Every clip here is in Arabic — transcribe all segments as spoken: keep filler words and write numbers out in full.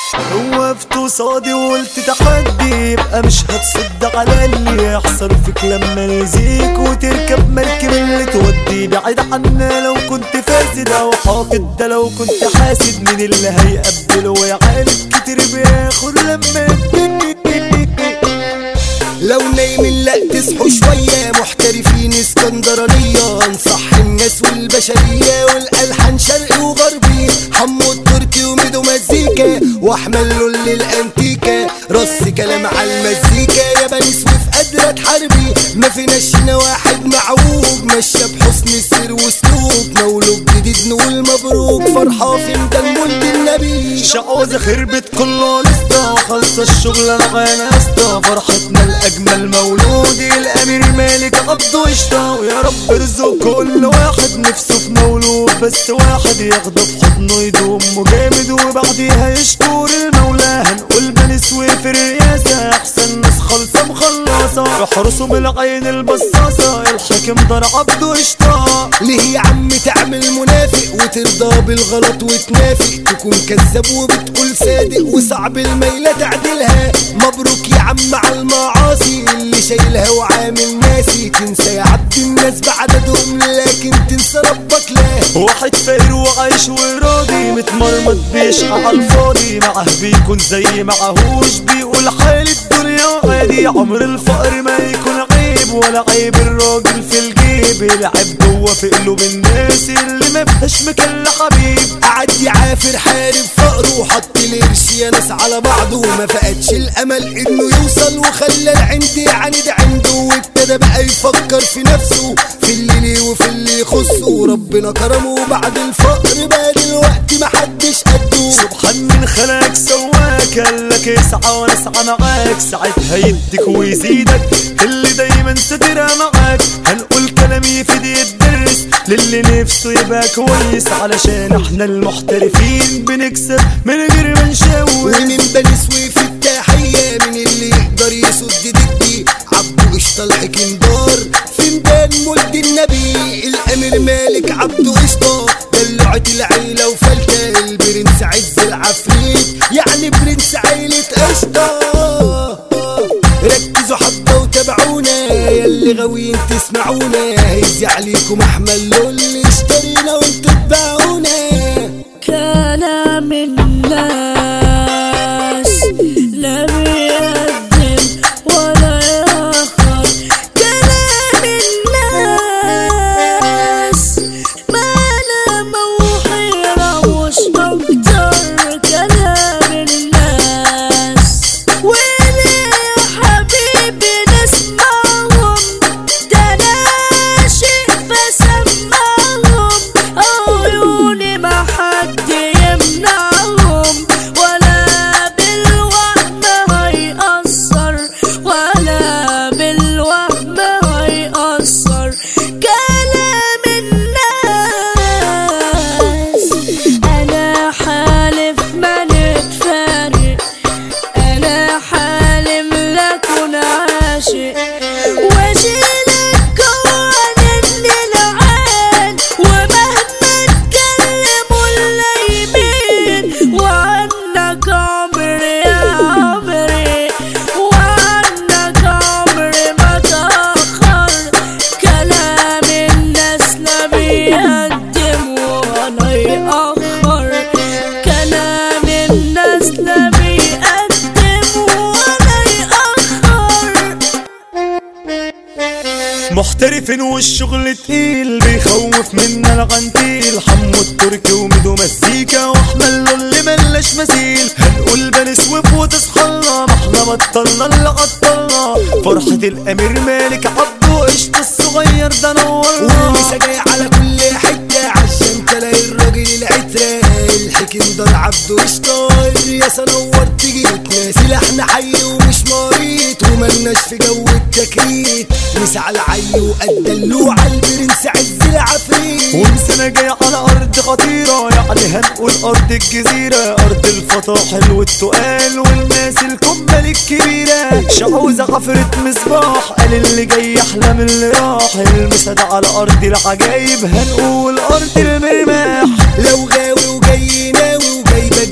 وقفت قصادي وقلت تحدي يبقى مش هتصد على اللي يحصل فيك لما يزيك وتركب مركب اللي تودي بعيد عنا. لو كنت فاسد او حاقد ده لو كنت حاسد من اللي هيقبله ويعالج كتير بياخد لما لو نايمين لا تصحوا شوية محترفين اسكندرانية انصح الناس والبشرية والألحان شرقي وغربي حمو التركي وميدو مزيكا واحمل لول للانتيكا رص كلام على المزيكا يا بني سويف قادرة تحاربي ما فيناش هنا واحد معوج ماشية بحسن السير واسلوب مولود جديد نقول مبروك فرحة في ميدان مولد النبي شعوذة خربت كله لسه وخلص الشغل انا غناسته فرحتنا الاجمل مولود الامير مالك عبده قشطه ويا رب ارزق كل واحد نفسه في مولود بس واحد ياخده في حضنه يدوم جامد وبعديها يشكر المولى. هنقول بني سويف الرياسه احسن ناس خالصه مخلصه يحرسوا بالعين البصاصه الحاكم دار عبده قشطه. ليه يا عم تعمل منافق وترضى بالغلط وتنافق تكون كذاب وبتقول صادق وصعب الميلة تعدلها. مبروك يا عم على المعاصي اللي شايلها وعامل ناسي تنسى يا عبد الناس بعددهم لكن تنسى ربك لا. واحد فقير وعايش وراضي متمرمط بيشقى على الفاضي معاه بيكون زي معهوش بيقول حال الدنيا عادي. عمر الفقر ما يكون عيب ولا عيب الراجل في الجيب يلعب جوه في قلوب الناس اللي ما فيهاش مكان لحبيب. قعد يعافر حارب فقره وحط القرش يا ناس على بعضه ما فقدش الامل انه يوصل وخلى العند يعاند عنده وابتدى بقى يفكر في نفسه في اللي ليه وفي اللي يخصه. ربنا كرمه بعد الفقر بقى دلوقتي محدش قده. سبحان من خلقك سواك قالك اسعى وانا اسعى معاك ساعتها يديك ويزيدك اللي دايما سترها معاك. هنقول كلام يفيد يدرس للي نفسه يبقى كويس علشان احنا المحترفين بنكسب من غير ما نشوش. ومن بني سويف التحية من اللي يقدر يسد ضدي عبده قشطة الحكيم دار في ميدان مولد النبي الامير مالك عبده قشطة دلعة العيلة وفلتة البرنس عز العفريت يعني برنس عيلة قشطة. ركزوا حبة وتابعونا ياللي غاويين تسمعونا هيزي عليكم احمل لول اللي اشترينا وانتوا تباعونا. كلام الناس لا بيقدم ولا يأخر كلام الناس ما لا موحيرة وش أكتر كلام الناس. وليه يا حبيبي نسمعهم ده أنا شيء بسمعهم عيوني ما حد يمنعهم ولا بالوهم هيأثر ولا بالوهم هيأثر كلام الناس. أنا حالف ما نتفارق أنا حالم لكن عاشق واشيلك جوان النلعان ومهما اتكلموا اللايمين وعنك عمري يا عمري وعنك عمري ما تأخر. كلام الناس لا بيقدم ولا يأخر كلام الناس لا بيقدم ولا يأخر. محترفين والشغل تقيل بيخوف منا الغنتيل حمو التركي وميدو مزيكا واحمل له اللي ملاش مثيل. هنقول بني سويف وتصحلنا ما احنا بطلنا اللي عطلنا فرحة الامير مالك عبده قشطة الصغير ده نورنا. ولسه جاي على كل حتة عشان تلاقي الراجل العترة الحكيم دار عبده قشطة الرياسة نور تيجي ناسي لحن حي ومش مريض وملناش في جو التكريت مسعى العي وقد اللوعة البرنس عز العفريت. ومسنا جاي على ارض خطيرة يعني هنقول ارض الجزيرة ارض الفطاحل والتقال والناس الكمل الكبيرة. شعوذة حفرة مصباح قال اللي جاي احلى من اللي راح المسد على ارض العجايب هنقول ارض المرماح. لو غاوي وجاي ناوي وجايبك دماغ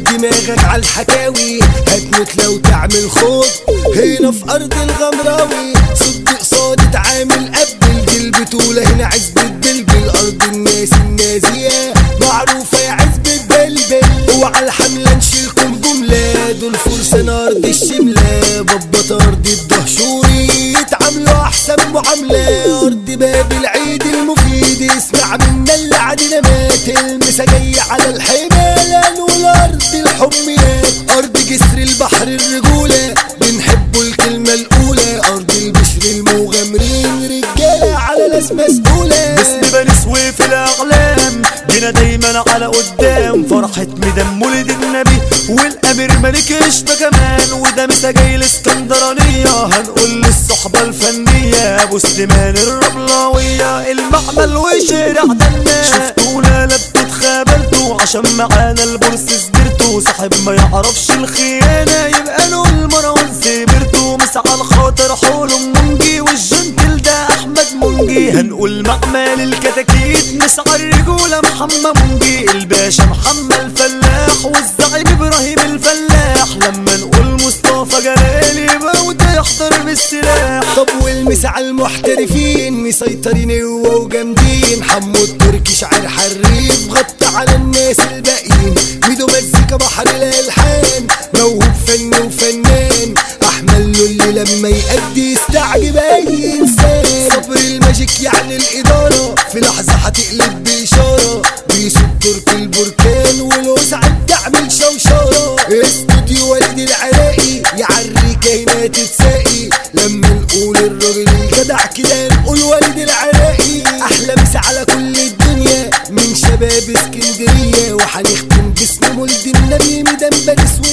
دماغك على الحكاوي هتموت لو تعمل خوض هنا في ارض الغمراوي. صد قصاد اتعامل قبل دي البطولة هنا عزبة بلبل ارض الناس النازية معروفة يا عزبة بلبل. وعلى الحملة نشيلكم جملة دول فرسان ارض الشملة ببط ارض الدهشوري يتعاملوا احسن معاملة. ارض باب العيد المفيد اسمع منا اللي علينا مات المسا جاي على الحمالة والارض الحميات. ارض جسر البحر الرجولة بنحبوا الكلمة الاولى ارض البشر المغامرين رجالة على ناس مسؤولة. باسم بني سويف الاعلام جينا دايما على قدام فرحة ميدان مولد النبي والامير ملك قشطة كمان. وده مسا جاي الاسكندرانية هنقول للصحبة الفنية ابو سليمان الرملاوية المعمل وشارع دنا. شفتونا لا بتتخابلتوا عشان معانا البورس سبرتو صاحب ما يعرفش الخيانة يبقى له المروان سبرتو. مسا على الخاطر حولهم منجي والجنتل ده احمد منجي. هنقول معمل الكتاكيت مسا على الرجولة محمد منجي الباشا محمد الفلاح والزعيم ابراهيم الفلاح. لما نقول مصطفى جلال يبقى وده يحضر بالسلاح. طب والمسا على المحترفين مسيطرين هو وجامدين حمو التركي شاعر حريف غطى على الناس الباقيين. ميدو مزيكا بحر الالحان موهوب فني وفنان احمد اللي لما يأدي يستعجب اي انسان. صبر الماجيك يعني الاداره في لحظه هتقلب باشاره بيسو التركي البركان والوسع بتعمل شوشره. استوديو وليد العراقي يعريك هنا تتساقي لما نقول الراجل الجدع كده نقول وليد العراقي. احلى مسا على كل الدنيا من شباب اسكندريه وهنختم باسم مولد النبي ميدان بني سويف.